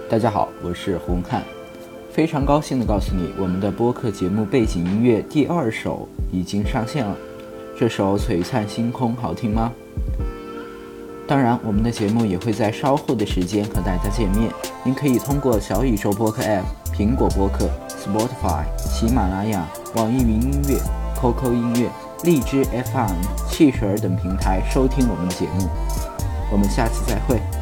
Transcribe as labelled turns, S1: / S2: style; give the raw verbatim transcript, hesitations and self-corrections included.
S1: 大家好，我是洪汉，非常高兴地告诉你，我们的播客节目背景音乐第二首已经上线了。这首《璀璨星空》好听吗？当然，我们的节目也会在稍后的时间和大家见面。您可以通过小宇宙播客 App、苹果播客、Spotify、喜马拉雅、网易云音乐、Q Q 音乐、荔枝 F M、汽水儿等平台收听我们的节目。我们下期再会。